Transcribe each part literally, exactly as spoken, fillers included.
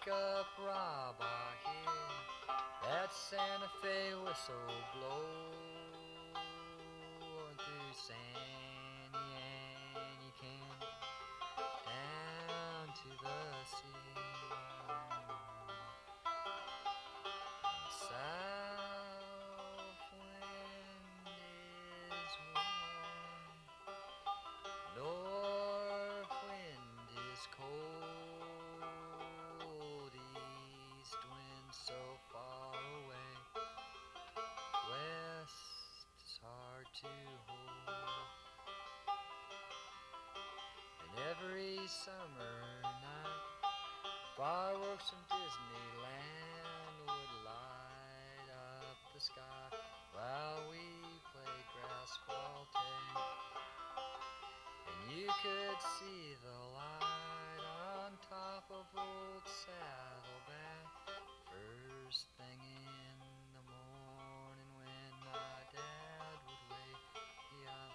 pickup rob, I hear that Santa Fe whistle blowing through San Can down to the sea. South wind is warm, north wind is cold, east wind so far away, west is hard to hold. And every summer night, fireworks from Disneyland would light up the sky while we played grass ball tag. And you could see the light on top of old Saddleback first thing in the morning when my dad would wake me up.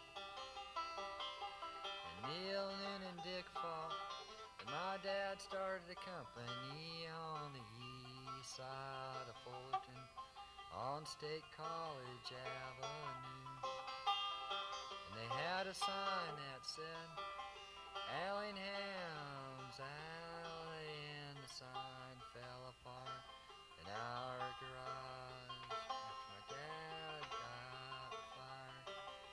And Neil, Noon, and Dick fought, and my dad started a company on the east side of Fullerton on State College Avenue. And they had a sign that said Allingham's Alley, and the sign fell apart in our garage after my dad got fired.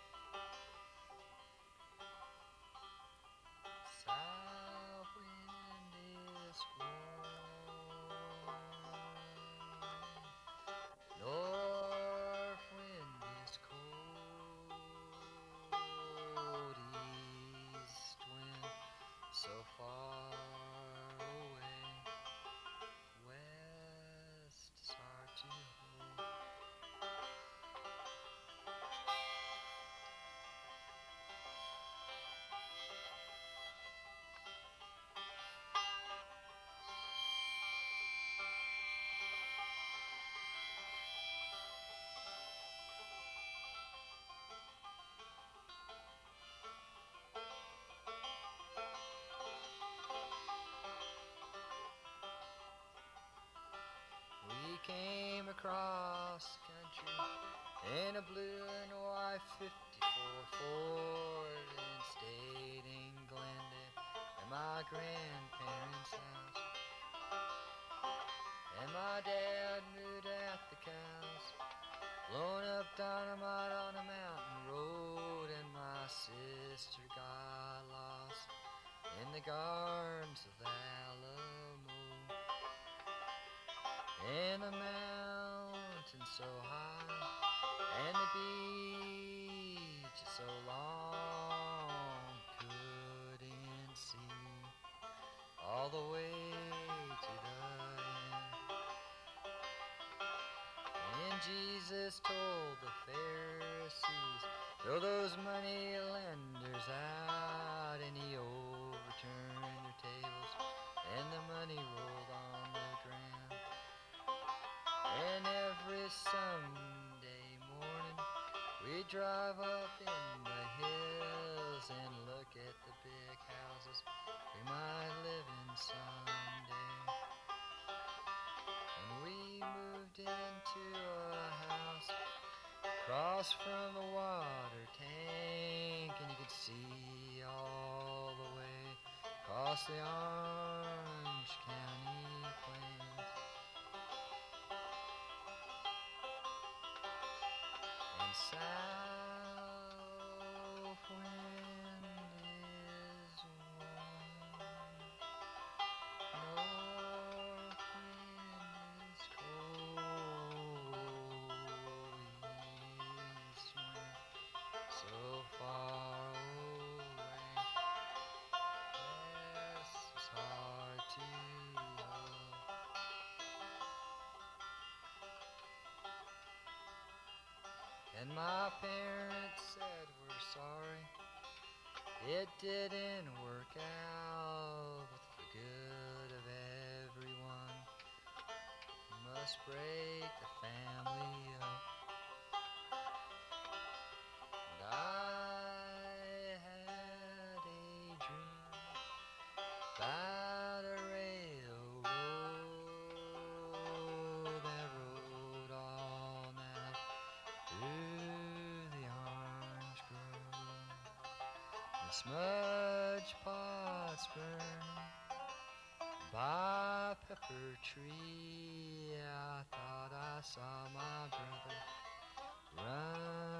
South wind is warm, north wind is cold, east wind so far away, west is hard to hold. We came across the country in a blue and white fifty-four Ford and stayed in Glendale at my grandparents' house. And my dad moved at the cows, blowing up dynamite on a mountain road, and my sister got lost in the gardens of Alamo. And the mountain so high, and the beach so long, couldn't see all the way to the end. And Jesus told the Pharisees, throw those money lenders out, and he overturned their tables, and the money rolled on the ground. And every Sunday morning we drive up in the hills and look at the big houses we might live in someday. And we moved into a house across from the water tank, and you could see all the way across the Orange County plains. And south wind is warm, north wind is cold, east wind so far away, west is hard to hold. And my parents said we're sorry it didn't work out, but for the good of everyone, we must break the family up. And I had a dream about a railroad smudge pots burning by a pepper tree. I thought I saw my brother run